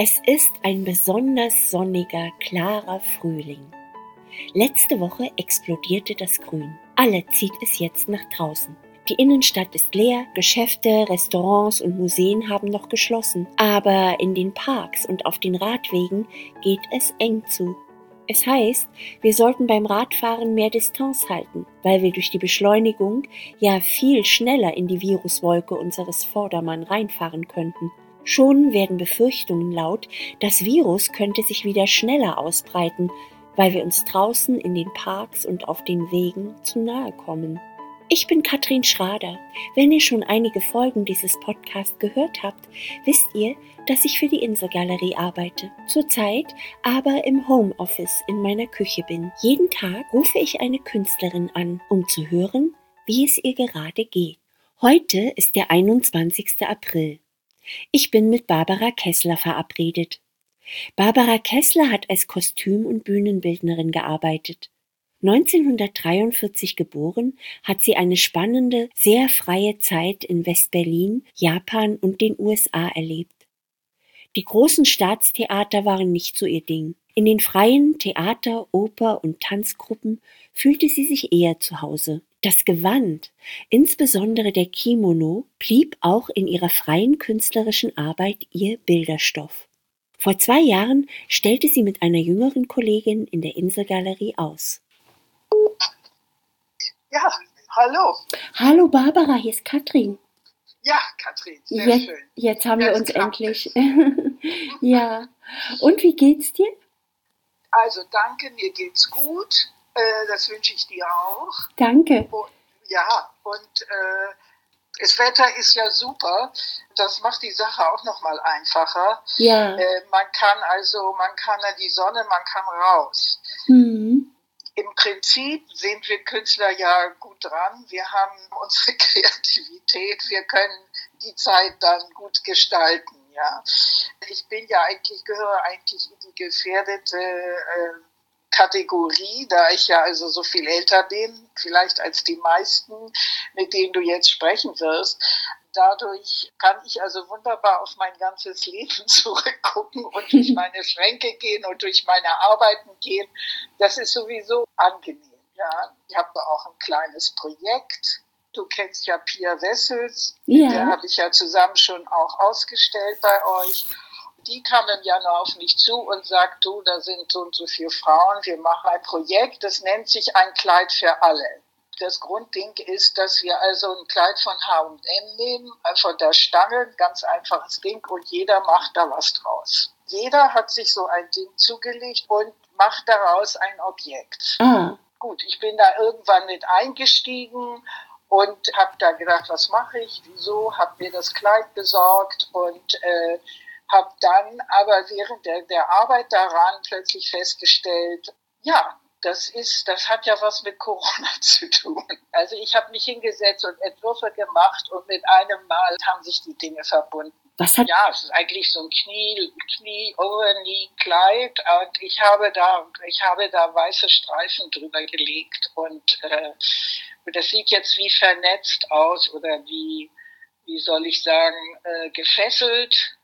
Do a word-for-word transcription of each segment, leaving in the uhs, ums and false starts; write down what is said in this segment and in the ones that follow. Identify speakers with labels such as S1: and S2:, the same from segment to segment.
S1: Es ist ein besonders sonniger, klarer Frühling. Letzte Woche explodierte das Grün. Alle zieht es jetzt nach draußen. Die Innenstadt ist leer, Geschäfte, Restaurants und Museen haben noch geschlossen. Aber in den Parks und auf den Radwegen geht es eng zu. Es heißt, wir sollten beim Radfahren mehr Distanz halten, weil wir durch die Beschleunigung ja viel schneller in die Viruswolke unseres Vordermann reinfahren könnten. Schon werden Befürchtungen laut, das Virus könnte sich wieder schneller ausbreiten, weil wir uns draußen in den Parks und auf den Wegen zu nahe kommen. Ich bin Katrin Schrader. Wenn ihr schon einige Folgen dieses Podcasts gehört habt, wisst ihr, dass ich für die Inselgalerie arbeite. Zurzeit aber im Homeoffice in meiner Küche bin. Jeden Tag rufe ich eine Künstlerin an, um zu hören, wie es ihr gerade geht. Heute ist der einundzwanzigster April. Ich bin mit Barbara Kessler verabredet. Barbara Kessler hat als Kostüm- und Bühnenbildnerin gearbeitet. neunzehnhundertdreiundvierzig geboren, hat sie eine spannende, sehr freie Zeit in West-Berlin, Japan und den U S A erlebt. Die großen Staatstheater waren nicht so ihr Ding. In den freien Theater-, Oper- und Tanzgruppen fühlte sie sich eher zu Hause. Das Gewand, insbesondere der Kimono, blieb auch in ihrer freien künstlerischen Arbeit ihr Bilderstoff. Vor zwei Jahren stellte sie mit einer jüngeren Kollegin in der Inselgalerie aus.
S2: Ja, hallo.
S1: Hallo Barbara, hier ist Katrin.
S2: Ja, Katrin, sehr
S1: jetzt,
S2: schön.
S1: Jetzt haben
S2: Jetzt
S1: wir uns
S2: klappt
S1: endlich. Ja. Und wie geht's dir?
S2: Also danke, mir geht's gut. Äh, das wünsche ich dir auch.
S1: Danke.
S2: Und, ja, und äh, das Wetter ist ja super. Das macht die Sache auch nochmal einfacher.
S1: Ja.
S2: Äh, man kann also, man kann an die Sonne, man kann raus.
S1: Mhm.
S2: Im Prinzip sind wir Künstler ja gut dran. Wir haben unsere Kreativität. Wir können die Zeit dann gut gestalten. Ja, ich bin ja eigentlich, gehöre eigentlich in die gefährdete äh, Kategorie, da ich ja also so viel älter bin, vielleicht als die meisten, mit denen du jetzt sprechen wirst. Dadurch kann ich also wunderbar auf mein ganzes Leben zurückgucken und durch meine Schränke gehen und durch meine Arbeiten gehen. Das ist sowieso angenehm. Ja, ich habe auch ein kleines Projekt. Du kennst ja Pia Wessels,
S1: Ja.
S2: Mit der habe ich ja zusammen schon auch ausgestellt bei euch. Die kam im Januar auf mich zu und sagt, du, da sind so und so viele Frauen, wir machen ein Projekt, das nennt sich ein Kleid für alle. Das Grundding ist, dass wir also ein Kleid von H und M nehmen, von der Stange, ganz einfaches Ding, und jeder macht da was draus. Jeder hat sich so ein Ding zugelegt und macht daraus ein Objekt.
S1: Ah.
S2: Gut, ich bin da irgendwann mit eingestiegen und habe da gedacht, was mache ich, wieso, habe mir das Kleid besorgt und äh, habe dann aber während der, der Arbeit daran plötzlich festgestellt, ja, das ist, das hat ja was mit Corona zu tun. Also ich habe mich hingesetzt und Entwürfe gemacht und mit einem Mal haben sich die Dinge verbunden.
S1: Was hat
S2: Ja, es ist eigentlich so ein Knie, Knie, Over-Knee Kleid und ich habe da, ich habe da weiße Streifen drüber gelegt und äh, das sieht jetzt wie vernetzt aus oder wie, wie soll ich sagen, äh, gefesselt.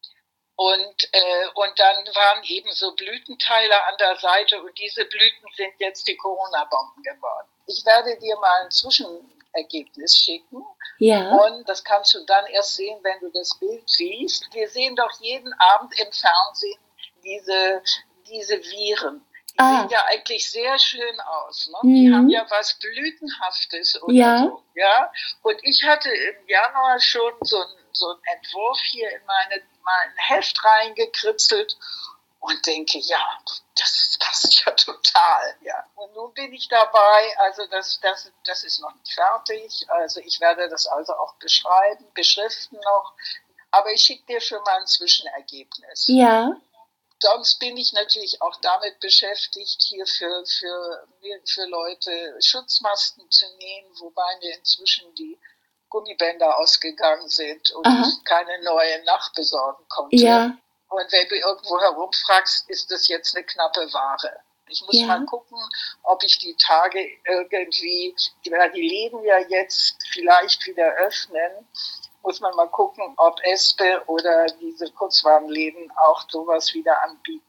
S2: Und, äh, und dann waren eben so Blütenteile an der Seite und diese Blüten sind jetzt die Corona-Bomben geworden. Ich werde dir mal ein Zwischenergebnis schicken.
S1: Ja.
S2: Und das kannst du dann erst sehen, wenn du das Bild siehst. Wir sehen doch jeden Abend im Fernsehen diese, diese Viren. Die
S1: Ah.
S2: sehen ja eigentlich sehr schön aus. Ne?
S1: Mhm.
S2: Die haben ja was Blütenhaftes oder
S1: Ja.
S2: so. Ja? Und ich hatte im Januar schon so ein so einen Entwurf hier in meine, mein Heft reingekritzelt und denke, ja, das passt ja total. Ja. Und nun bin ich dabei, also das, das, das ist noch nicht fertig, also ich werde das also auch beschreiben, beschriften noch, aber ich schicke dir schon mal ein Zwischenergebnis.
S1: Ja.
S2: Sonst bin ich natürlich auch damit beschäftigt, hier für, für, für Leute Schutzmasken zu nähen, wobei mir inzwischen die Gummibänder ausgegangen sind und
S1: Aha.
S2: ich keine neue nachbesorgen konnte.
S1: Ja.
S2: Und wenn du irgendwo herumfragst, ist das jetzt eine knappe Ware. Ich muss
S1: Ja.
S2: mal gucken, ob ich die Tage irgendwie, die Läden ja jetzt vielleicht wieder öffnen muss man mal gucken, ob Espe oder diese Kurzwarenläden auch sowas wieder anbieten.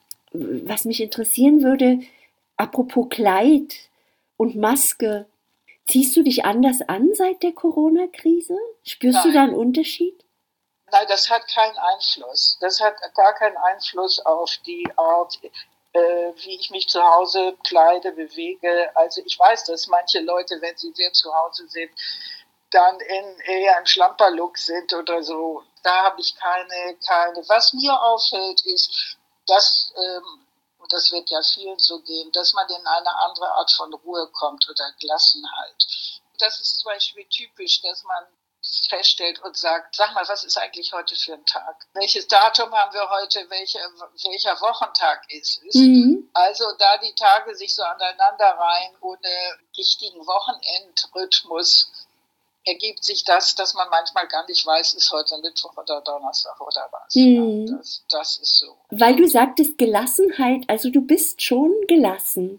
S1: Was mich interessieren würde, apropos Kleid und Maske, ziehst du dich anders an seit der Corona-Krise? Spürst
S2: Nein.
S1: du da einen Unterschied?
S2: Nein, das hat keinen Einfluss. Das hat gar keinen Einfluss auf die Art, äh, wie ich mich zu Hause kleide, bewege. Also ich weiß, dass manche Leute, wenn sie sehr zu Hause sind, dann in eher im Schlamperlook sind oder so. Da habe ich keine, keine. Was mir auffällt, ist, dass, ähm, und das wird ja vielen so gehen, dass man in eine andere Art von Ruhe kommt oder Gelassenheit. Das ist zum Beispiel typisch, dass man feststellt und sagt, sag mal, was ist eigentlich heute für ein Tag? Welches Datum haben wir heute? Welche, welcher Wochentag ist es?
S1: Mhm.
S2: Also da die Tage sich so aneinander reihen ohne richtigen Wochenendrhythmus, ergibt sich das, dass man manchmal gar nicht weiß, ist heute Mittwoch oder Donnerstag oder was.
S1: Mhm.
S2: Ja, das, das ist so.
S1: Weil du sagtest Gelassenheit, also du bist schon gelassen.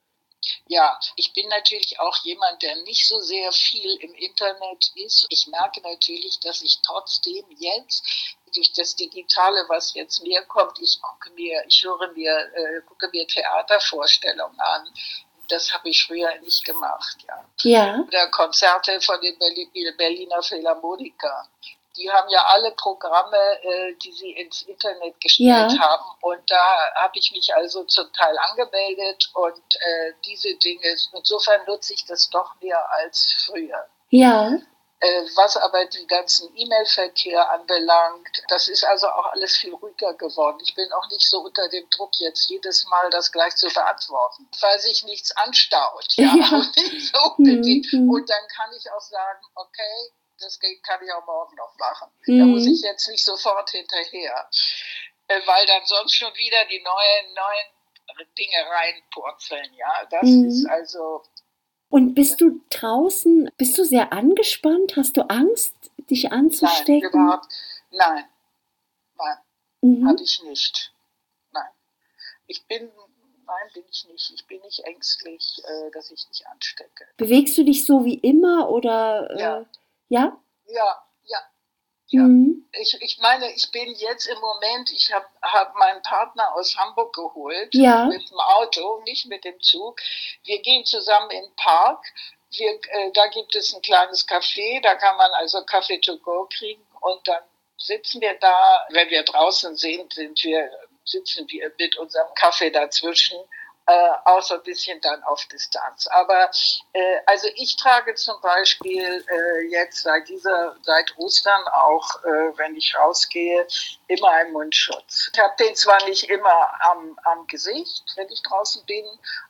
S2: Ja, ich bin natürlich auch jemand, der nicht so sehr viel im Internet ist. Ich merke natürlich, dass ich trotzdem jetzt durch das Digitale, was jetzt mehr kommt, ich gucke mir, ich höre mir, äh, gucke mir Theatervorstellungen an. Das habe ich früher nicht gemacht, ja.
S1: Ja.
S2: Oder Konzerte von den Berliner Philharmoniker. Die haben ja alle Programme, äh, die sie ins Internet gestellt
S1: Ja.
S2: haben. Und da habe ich mich also zum Teil angemeldet und äh, diese Dinge, insofern nutze ich das doch mehr als früher.
S1: Ja.
S2: Äh, was aber den ganzen E-Mail-Verkehr anbelangt, das ist also auch alles viel ruhiger geworden. Ich bin auch nicht so unter dem Druck, jetzt jedes Mal das gleich zu beantworten, weil sich nichts anstaut. Ja,
S1: Ja.
S2: Und, nicht so unbedingt.
S1: Mhm.
S2: Und dann kann ich auch sagen, okay, das kann ich auch morgen noch machen.
S1: Mhm.
S2: Da muss ich jetzt nicht sofort hinterher, äh, weil dann sonst schon wieder die neuen, neuen Dinge reinpurzeln. Ja, das
S1: Mhm.
S2: ist also...
S1: Und bist du draußen, bist du sehr angespannt? Hast du Angst, dich anzustecken?
S2: Nein, überhaupt, nein, nein,
S1: Mhm.
S2: habe ich nicht. Nein, ich bin, nein, bin ich nicht. Ich bin nicht ängstlich, äh, dass ich mich anstecke.
S1: Bewegst du dich so wie immer oder? Äh,
S2: Ja.
S1: Ja?
S2: Ja, ja, ja.
S1: Mhm.
S2: Ich, ich meine, ich bin jetzt im Moment, ich habe hab meinen Partner aus Hamburg geholt,
S1: Ja.
S2: mit dem Auto, nicht mit dem Zug. Wir gehen zusammen in den Park. Wir, äh, da gibt es ein kleines Café, da kann man also Kaffee to go kriegen und dann sitzen wir da. Wenn wir draußen sind, sind wir, sitzen wir mit unserem Kaffee dazwischen, äh, auch so ein bisschen dann auf Distanz. Aber äh, also ich trage zum Beispiel äh, jetzt seit dieser, seit Ostern auch, äh, wenn ich rausgehe, immer einen Mundschutz. Ich habe den zwar nicht immer am, am Gesicht, wenn ich draußen bin,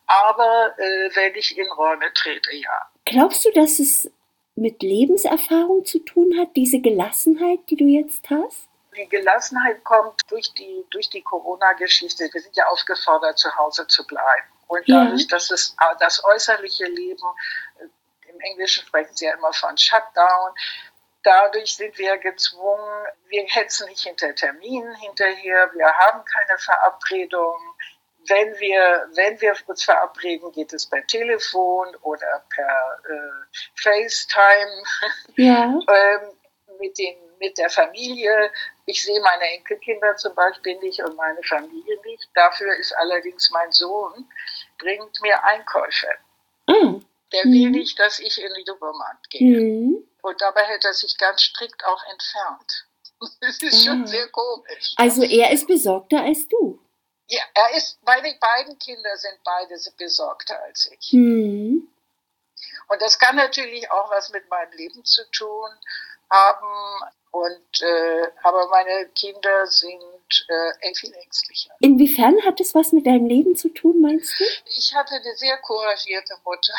S2: aber äh, wenn ich in Räume trete, ja.
S1: Glaubst du, dass es mit Lebenserfahrung zu tun hat, diese Gelassenheit, die du jetzt hast?
S2: Die Gelassenheit kommt durch die, durch die Corona-Geschichte. Wir sind ja aufgefordert, zu Hause zu bleiben. Und
S1: Ja.
S2: dadurch, dass es das äußerliche Leben, im Englischen sprechen sie ja immer von Shutdown, dadurch sind wir gezwungen, wir hetzen nicht hinter Terminen hinterher, wir haben keine Verabredung. Wenn wir, wenn wir uns verabreden, geht es per Telefon oder per äh, FaceTime.
S1: Ja.
S2: ähm, mit den mit der Familie. Ich sehe meine Enkelkinder zum Beispiel nicht und meine Familie nicht. Dafür ist allerdings mein Sohn, bringt mir Einkäufe.
S1: Ah.
S2: Der
S1: Mhm.
S2: will nicht, dass ich in den Supermarkt gehe.
S1: Mhm.
S2: Und dabei hält er sich ganz strikt auch entfernt. Das ist schon
S1: Ah.
S2: sehr komisch.
S1: Also er ist besorgter als du.
S2: Ja, er ist, meine beiden Kinder sind beide besorgter als ich.
S1: Mhm.
S2: Und das kann natürlich auch was mit meinem Leben zu tun haben. Und äh, aber meine Kinder sind äh, viel ängstlicher.
S1: Inwiefern hat es was mit deinem Leben zu tun, meinst du?
S2: Ich hatte eine sehr couragierte Mutter.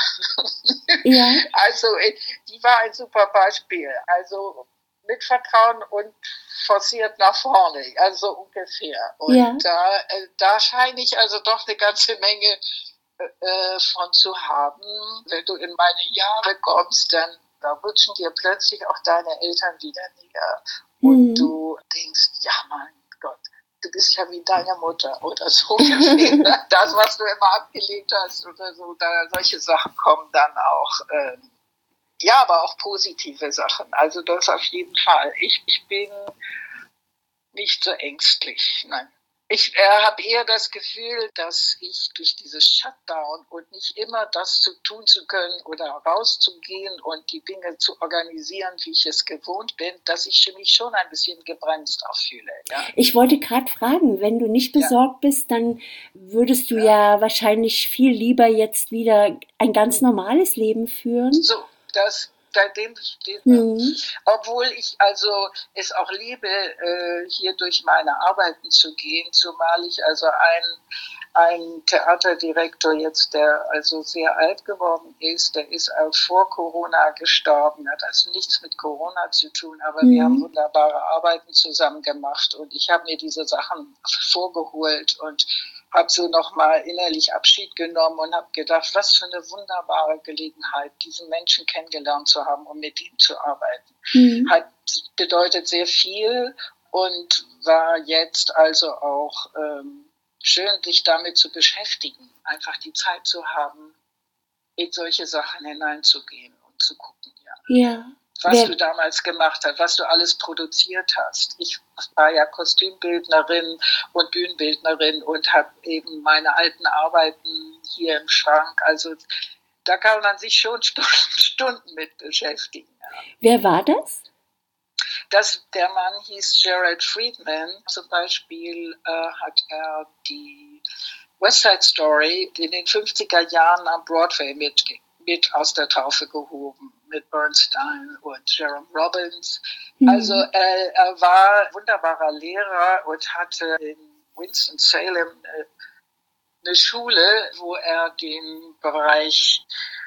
S1: Ja.
S2: Also die war ein super Beispiel. Also mit Vertrauen und forciert nach vorne, also ungefähr. Und
S1: Ja.
S2: da, äh, da scheine ich also doch eine ganze Menge äh, von zu haben. Wenn du in meine Jahre kommst, dann da rutschen dir plötzlich auch deine Eltern wieder näher. Und
S1: Mhm.
S2: du denkst, ja mein Gott, du bist ja wie deine Mutter oder so ungefähr. Das, was du immer abgelehnt hast oder so, da, solche Sachen kommen dann auch. Ähm, Ja, aber auch positive Sachen. Also das auf jeden Fall. Ich, ich bin nicht so ängstlich, nein. Ich äh, habe eher das Gefühl, dass ich durch dieses Shutdown und nicht immer das zu tun zu können oder rauszugehen und die Dinge zu organisieren, wie ich es gewohnt bin, dass ich mich schon ein bisschen gebremst auch fühle. Ja?
S1: Ich wollte gerade fragen, wenn du nicht besorgt ja. bist, dann würdest du ja. ja wahrscheinlich viel lieber jetzt wieder ein ganz normales Leben führen.
S2: So, das Bei dem steht, mhm. obwohl ich also es auch liebe, äh, hier durch meine Arbeiten zu gehen, zumal ich also ein, ein Theaterdirektor jetzt, der also sehr alt geworden ist, der ist auch vor Corona gestorben, hat also nichts mit Corona zu tun, aber mhm. wir haben wunderbare Arbeiten zusammen gemacht und ich habe mir diese Sachen vorgeholt und habe so nochmal innerlich Abschied genommen und habe gedacht, was für eine wunderbare Gelegenheit, diesen Menschen kennengelernt zu haben und mit ihm zu arbeiten. Mhm. Hat bedeutet sehr viel und war jetzt also auch ähm, schön, sich damit zu beschäftigen, einfach die Zeit zu haben, in solche Sachen hineinzugehen und zu gucken. Ja.
S1: Ja.
S2: Was
S1: Wer,
S2: du damals gemacht hast, was du alles produziert hast. Ich war ja Kostümbildnerin und Bühnenbildnerin und habe eben meine alten Arbeiten hier im Schrank. Also da kann man sich schon Stunden mit beschäftigen. Ja.
S1: Wer war das?
S2: Das, der Mann hieß Gerald Friedman. Zum Beispiel äh, hat er die West Side Story in den fünfziger Jahren am Broadway mit, mit aus der Taufe gehoben. Mit Bernstein und Jerome Robbins. Mhm. Also äh, er war ein wunderbarer Lehrer und hatte in Winston-Salem äh, eine Schule, wo er den Bereich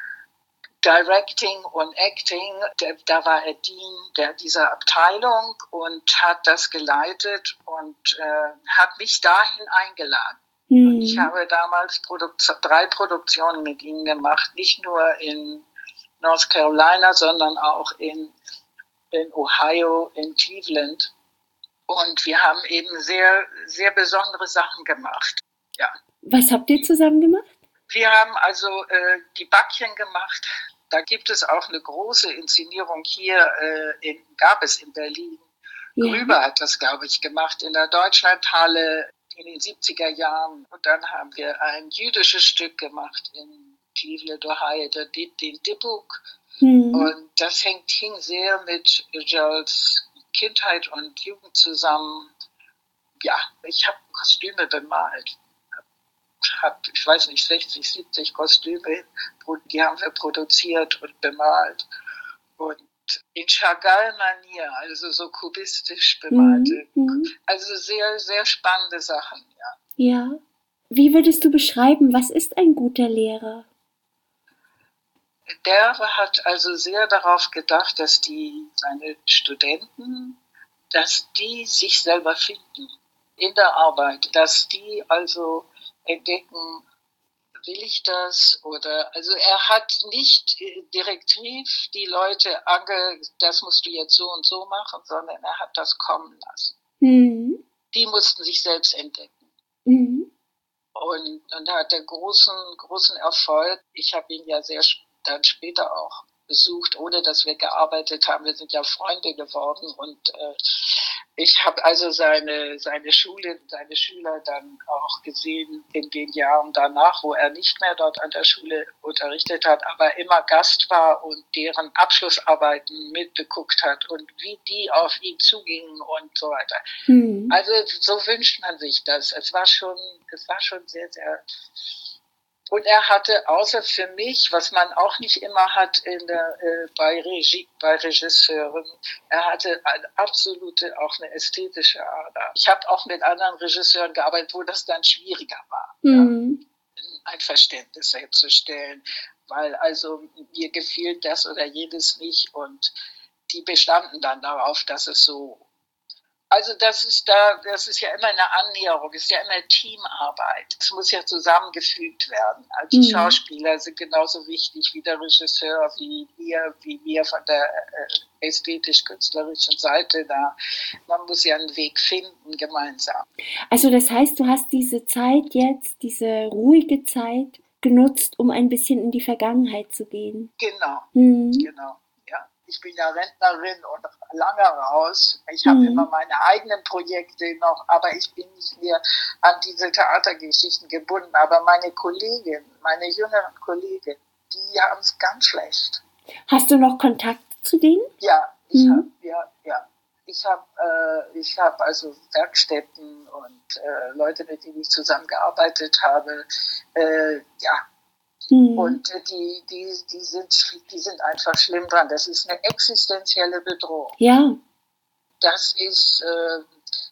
S2: Directing und Acting, der, da war er Dean der, dieser Abteilung und hat das geleitet und äh, hat mich dahin eingeladen. Mhm. Und ich habe damals Produkt- drei Produktionen mit ihm gemacht, nicht nur in North Carolina, sondern auch in, in Ohio, in Cleveland. Und wir haben eben sehr, sehr besondere Sachen gemacht. Ja.
S1: Was habt ihr zusammen gemacht?
S2: Wir haben also äh, die Backchen gemacht. Da gibt es auch eine große Inszenierung hier, äh, in, gab es in Berlin. Ja. Grüber hat das, glaube ich, gemacht in der Deutschlandhalle in den siebziger Jahren. Und dann haben wir ein jüdisches Stück gemacht in Cleveland, Ohio, der, den Dibbuk. Mhm. Und das hängt, hing sehr mit Geralds Kindheit und Jugend zusammen. Ja, ich habe Kostüme bemalt. Hab, ich weiß nicht, sechzig, siebzig Kostüme, die haben wir produziert und bemalt. Und in Chagall-Manier, also so kubistisch bemalte. Mhm. Also sehr, sehr spannende Sachen, ja.
S1: Ja. Wie würdest du beschreiben, was ist ein guter Lehrer?
S2: Der hat also sehr darauf gedacht, dass die, seine Studenten, dass die sich selber finden in der Arbeit, dass die also entdecken, will ich das oder, also er hat nicht direktiv die Leute ange, das musst du jetzt so und so machen, sondern er hat das kommen lassen. Mhm. Die mussten sich selbst entdecken. Mhm. Und, und er hatte großen, großen Erfolg. Ich habe ihn ja sehr dann später auch besucht, ohne dass wir gearbeitet haben. Wir sind ja Freunde geworden und äh, ich habe also seine seine Schule, seine Schüler dann auch gesehen in den Jahren danach, wo er nicht mehr dort an der Schule unterrichtet hat, aber immer Gast war und deren Abschlussarbeiten mitgeguckt hat und wie die auf ihn zugingen und so weiter. Mhm. Also so wünscht man sich das. Es war schon, es war schon sehr, sehr. Und er hatte außer für mich, was man auch nicht immer hat in der, äh, bei, Regie, bei Regisseuren, er hatte eine absolute, auch eine ästhetische Ader. Ich habe auch mit anderen Regisseuren gearbeitet, wo das dann schwieriger war, mhm. ja, ein Verständnis herzustellen, weil also mir gefiel das oder jenes nicht und die bestanden dann darauf, dass es so. Also das ist da, das ist ja immer eine Annäherung, es ist ja immer Teamarbeit. Es muss ja zusammengefügt werden. Also die mhm. Schauspieler sind genauso wichtig wie der Regisseur, wie wir, wie wir von der äh, ästhetisch-künstlerischen Seite da. Man muss ja einen Weg finden gemeinsam.
S1: Also das heißt, du hast diese Zeit jetzt, diese ruhige Zeit genutzt, um ein bisschen in die Vergangenheit zu gehen.
S2: Genau,
S1: mhm.
S2: genau. ich bin ja Rentnerin und lange raus. Ich habe
S1: Mhm.
S2: immer meine eigenen Projekte noch, aber ich bin nicht mehr an diese Theatergeschichten gebunden. Aber meine Kolleginnen, meine jüngeren Kolleginnen, die haben es ganz schlecht.
S1: Hast du noch Kontakt zu denen?
S2: Ja, ich
S1: Mhm.
S2: habe, ja, ja. Ich habe äh, ich hab also Werkstätten und äh, Leute, mit denen ich zusammengearbeitet habe, äh, ja.
S1: Mhm.
S2: Und äh, die, die, die, sind, die sind einfach schlimm dran. Das ist eine existenzielle Bedrohung.
S1: Ja.
S2: Das ist, äh,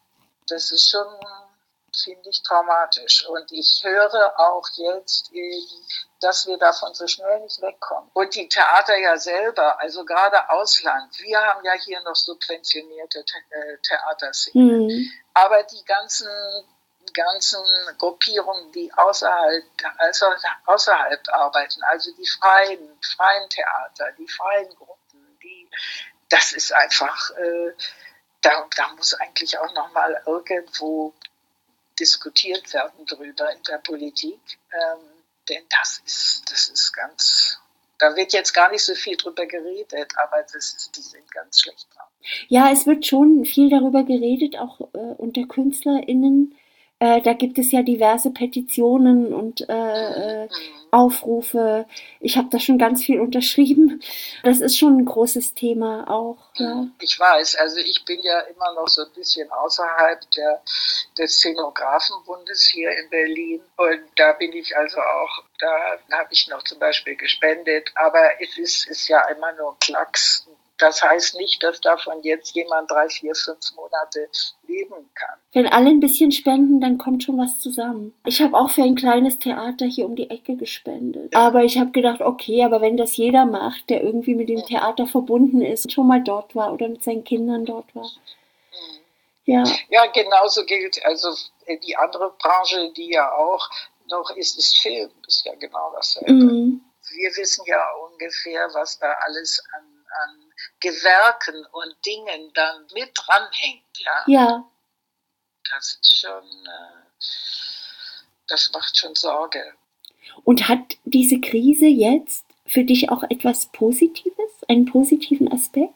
S2: das ist schon ziemlich traumatisch. Und ich höre auch jetzt eben, dass wir davon so schnell nicht wegkommen. Und die Theater ja selber, also gerade Ausland, wir haben ja hier noch subventionierte The- Theaterszenen.
S1: Mhm.
S2: Aber die ganzen, ganzen Gruppierungen, die außerhalb, also außerhalb arbeiten, also die freien, freien Theater, die freien Gruppen, die, das ist einfach, äh, da, da muss eigentlich auch nochmal irgendwo diskutiert werden drüber in der Politik, ähm, denn das ist, das ist ganz, da wird jetzt gar nicht so viel drüber geredet, aber das ist, die sind ganz schlecht dran.
S1: Ja, es wird schon viel darüber geredet, auch äh, unter KünstlerInnen. Äh, da gibt es ja diverse Petitionen und äh, äh, Aufrufe. Ich habe da schon ganz viel unterschrieben. Das ist schon ein großes Thema auch. Ja.
S2: Ich weiß, also ich bin ja immer noch so ein bisschen außerhalb der, des Szenografenbundes hier in Berlin und da bin ich also auch, da habe ich noch zum Beispiel gespendet, aber es ist, ist ja immer nur Klacks. Das heißt nicht, dass davon jetzt jemand drei, vier, fünf Monate leben kann.
S1: Wenn alle ein bisschen spenden, dann kommt schon was zusammen. Ich habe auch für ein kleines Theater hier um die Ecke gespendet. Aber ich habe gedacht, okay, aber wenn das jeder macht, der irgendwie mit dem Theater verbunden ist, schon mal dort war oder mit seinen Kindern dort war. Ja,
S2: Ja, genauso gilt also die andere Branche, die ja auch noch ist, ist Film, ist ja genau dasselbe.
S1: mhm.
S2: Wir wissen ja ungefähr, was da alles an, an Gewerken und Dingen dann mit dranhängt. Ja,
S1: Ja.
S2: das ist schon, äh, das macht schon Sorge.
S1: Und hat diese Krise jetzt für dich auch etwas Positives, einen positiven Aspekt?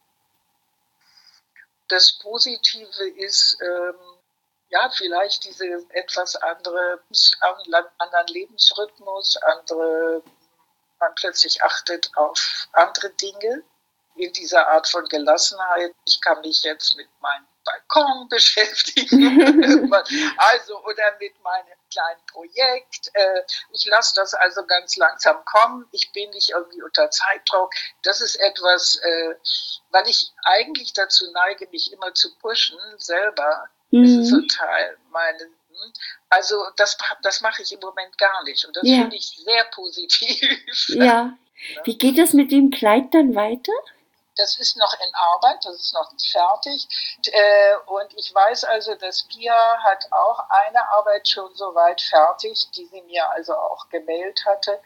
S2: Das Positive ist, ähm, ja, vielleicht diese etwas andere, anderen Lebensrhythmus, andere, man plötzlich achtet auf andere Dinge in dieser Art von Gelassenheit. Ich kann mich jetzt mit meinem Balkon beschäftigen, also oder mit meinem kleinen Projekt. Ich lasse das also ganz langsam kommen. Ich bin nicht irgendwie unter Zeitdruck. Das ist etwas, weil ich eigentlich dazu neige, mich immer zu pushen selber.
S1: Mhm.
S2: Das ist so ein Teil meines. Also das, das mache ich im Moment gar nicht. Und das
S1: Ja.
S2: finde ich sehr positiv.
S1: Ja. Wie geht das mit dem Kleid dann weiter?
S2: Das ist noch in Arbeit, das ist noch nicht fertig. Und ich weiß also, dass Pia hat auch eine Arbeit schon soweit fertig, die sie mir also auch gemailt hatte.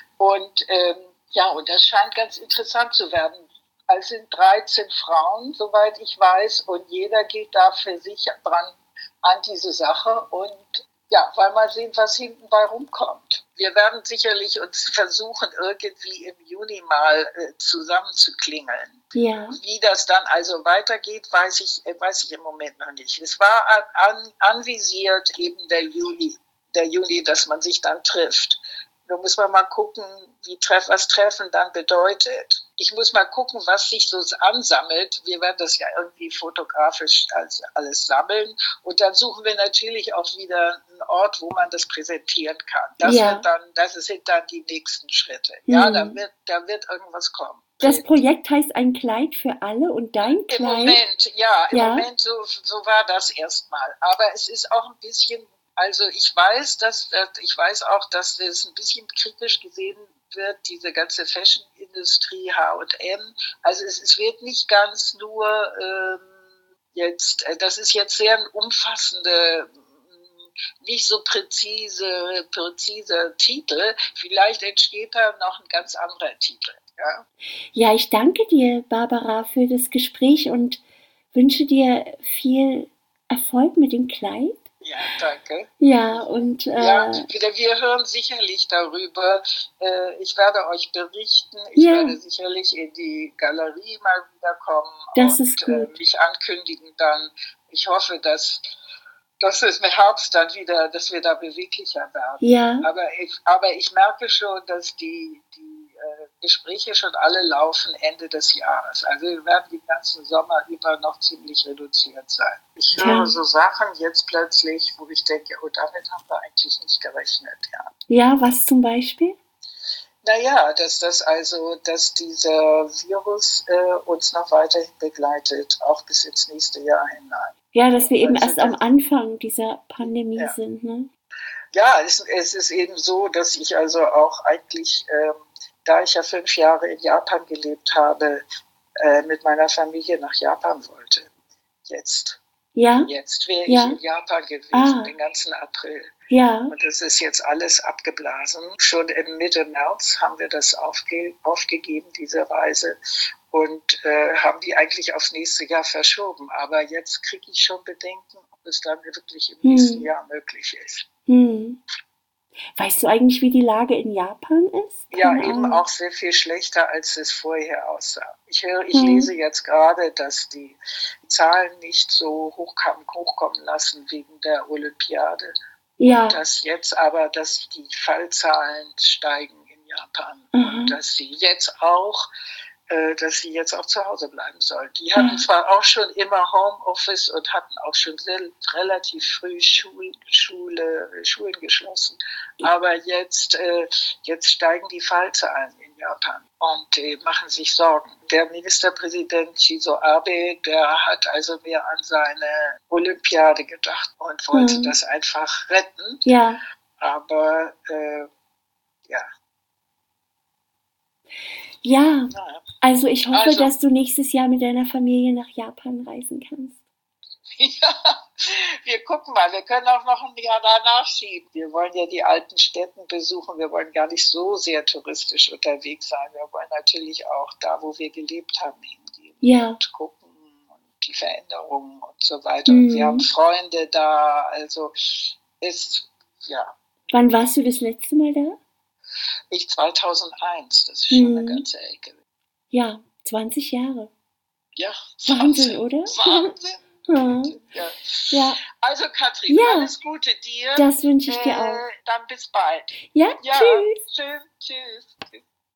S2: Und ähm, ja, und das scheint ganz interessant zu werden. Es sind dreizehn Frauen, soweit ich weiß, und jeder geht da für sich dran an diese Sache. Und ja, weil mal sehen, was hinten bei rumkommt. Wir werden sicherlich uns versuchen, irgendwie im Juni mal äh, zusammenzuklingeln.
S1: Ja.
S2: Wie das dann also weitergeht, weiß ich, äh, weiß ich im Moment noch nicht. Es war an, anvisiert eben der Juli, der Juli, dass man sich dann trifft. Nun muss man mal gucken, wie treff, was Treffen dann bedeutet. Ich muss mal gucken, was sich so ansammelt. Wir werden das ja irgendwie fotografisch als alles sammeln. Und dann suchen wir natürlich auch wieder einen Ort, wo man das präsentieren kann. Das
S1: Ja.
S2: wird dann, das sind dann die nächsten Schritte. Ja,
S1: Mhm.
S2: da wird, da wird irgendwas kommen.
S1: Das Projekt heißt Ein Kleid für alle und dein Kleid?
S2: Im Moment, ja, im
S1: Ja.
S2: Moment so, so war das erstmal. Aber es ist auch ein bisschen, also ich weiß, dass, ich weiß auch, dass es ein bisschen kritisch gesehen wird, diese ganze Fashion-Industrie, H und M. Also es, es wird nicht ganz nur ähm, jetzt, das ist jetzt sehr ein umfassende, nicht so präzise, präziser Titel. Vielleicht entsteht da noch ein ganz anderer Titel. Ja.
S1: Ja, ich danke dir, Barbara, für das Gespräch und wünsche dir viel Erfolg mit dem Kleid.
S2: Ja, Ja, danke.
S1: Ja, und äh,
S2: ja, wir, wir hören sicherlich darüber. Äh, ich werde euch berichten. Ich
S1: ja,
S2: werde sicherlich in die Galerie mal wiederkommen
S1: das
S2: und
S1: ist
S2: äh,
S1: gut.
S2: mich ankündigen dann. Ich hoffe, dass, dass es im Herbst dann wieder, dass wir da beweglicher werden.
S1: Ja,
S2: Aber ich, aber ich merke schon, dass die, die äh, Gespräche schon alle laufen Ende des Jahres. Also wir werden den ganzen Sommer über noch ziemlich reduziert sein. Ich
S1: Tja.
S2: höre so Sachen jetzt plötzlich, wo ich denke, oh, damit haben wir eigentlich nicht gerechnet. Ja,
S1: ja, was zum Beispiel?
S2: naja, dass das also, dass dieser Virus äh, uns noch weiterhin begleitet, auch bis ins nächste Jahr hinein.
S1: Ja, dass wir eben
S2: Also
S1: erst am
S2: das-
S1: Anfang dieser Pandemie
S2: Ja.
S1: sind, ne?
S2: Ja, es, es ist eben so, dass ich also auch eigentlich, ähm, da ich ja fünf Jahre in Japan gelebt habe, äh, mit meiner Familie nach Japan wollte. Jetzt.
S1: Ja,
S2: Jetzt wäre
S1: Ja.
S2: ich in Japan gewesen,
S1: Ah.
S2: den ganzen April.
S1: ja,
S2: Und das ist jetzt alles abgeblasen. Schon im Mitte März haben wir das aufge aufgegeben, diese Reise, und äh, haben die eigentlich aufs nächste Jahr verschoben. Aber jetzt kriege ich schon Bedenken, ob es dann wirklich im
S1: Hm.
S2: nächsten Jahr möglich ist.
S1: hm. Weißt du eigentlich, wie die Lage in Japan ist?
S2: Ja,
S1: Keine
S2: eben
S1: Ahnung.
S2: auch sehr viel schlechter, als es vorher aussah. Ich, höre, ich
S1: Hm.
S2: lese jetzt gerade, dass die Zahlen nicht so hochkommen, hochkommen lassen wegen der Olympiade.
S1: Ja,
S2: Dass jetzt aber, dass die Fallzahlen steigen in Japan
S1: Aha.
S2: und dass sie jetzt auch, äh, dass sie jetzt auch zu Hause bleiben sollen. Die hatten
S1: Aha.
S2: zwar auch schon immer Homeoffice und hatten auch schon sehr, relativ früh Schul, Schule, Schulen geschlossen, aber jetzt, äh, jetzt steigen die Fallzahlen in Japan und äh, machen sich Sorgen. Der Ministerpräsident Shinzo Abe, der hat also mehr an seine Olympiade gedacht und wollte
S1: Hm.
S2: das einfach retten,
S1: ja,
S2: aber äh, ja,
S1: ja.
S2: naja.
S1: Also ich hoffe,
S2: Also-
S1: dass du nächstes Jahr mit deiner Familie nach Japan reisen kannst.
S2: Ja, wir gucken mal, wir können auch noch ein Jahr danach schieben. Wir wollen ja die alten Städten besuchen, wir wollen gar nicht so sehr touristisch unterwegs sein. Wir wollen natürlich auch da, wo wir gelebt haben, hingehen
S1: Ja,
S2: und gucken und die Veränderungen und so weiter.
S1: Mhm.
S2: Und wir haben Freunde da, also ist, ja,
S1: wann warst du das letzte Mal da?
S2: ich zweitausendeins, das ist schon
S1: Mhm.
S2: eine ganze Ecke.
S1: Ja, zwanzig Jahre.
S2: Ja,
S1: Wahnsinn, oder?
S2: Wahnsinn.
S1: Hm.
S2: Ja.
S1: Ja,
S2: Also Katrin,
S1: Ja.
S2: alles Gute dir.
S1: das wünsche ich dir
S2: Äh,
S1: auch.
S2: Dann bis bald.
S1: Ja,
S2: Ja,
S1: tschüss.
S2: schön. Tschüss. Tschüss.